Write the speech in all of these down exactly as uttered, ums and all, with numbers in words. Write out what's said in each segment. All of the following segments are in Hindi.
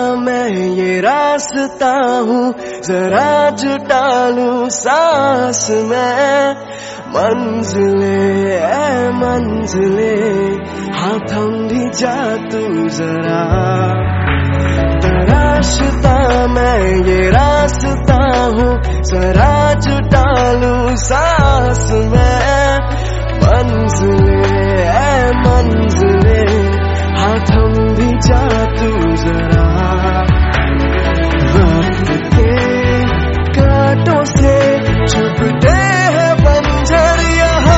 मैं ये रास्ता हूँ, जरा जुटा लूं सांस में। मंजिले ऐ मंजिले, हाँ थम भी जा तू जरा। तराशता मैं ये रास्ता हूँ, जरा जुटा लूं सांस में। मंजिले ऐ मंजिले, हाँ थम भी जा तू जरा। वक्त के कांटों से छुपते हैं बंजर यहाँ।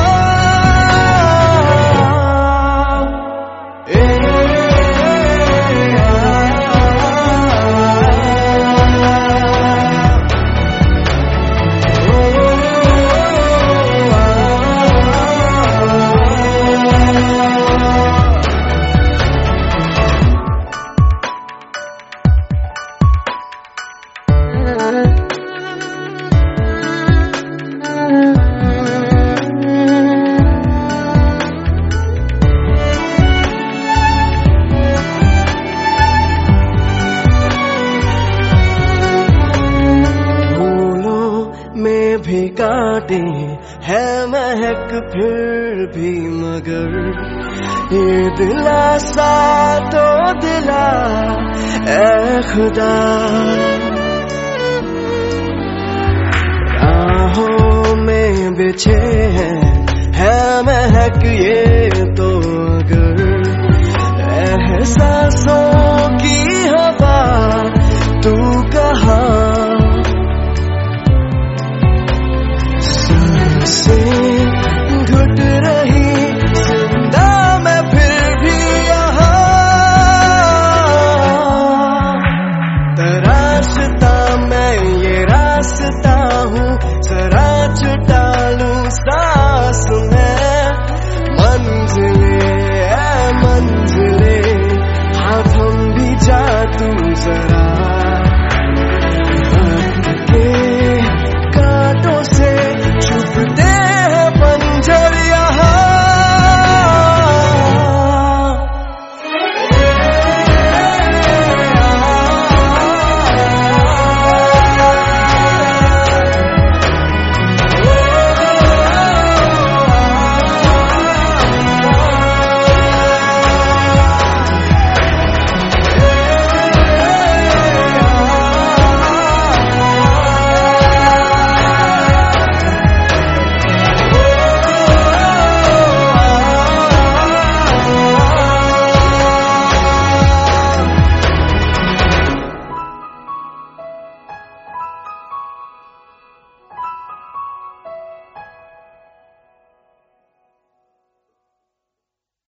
भी काटे है महक फिर भी, मगर ये दिलासा तो दिला ऐ खुदा। राहों में बिछे हैं है महक ये तो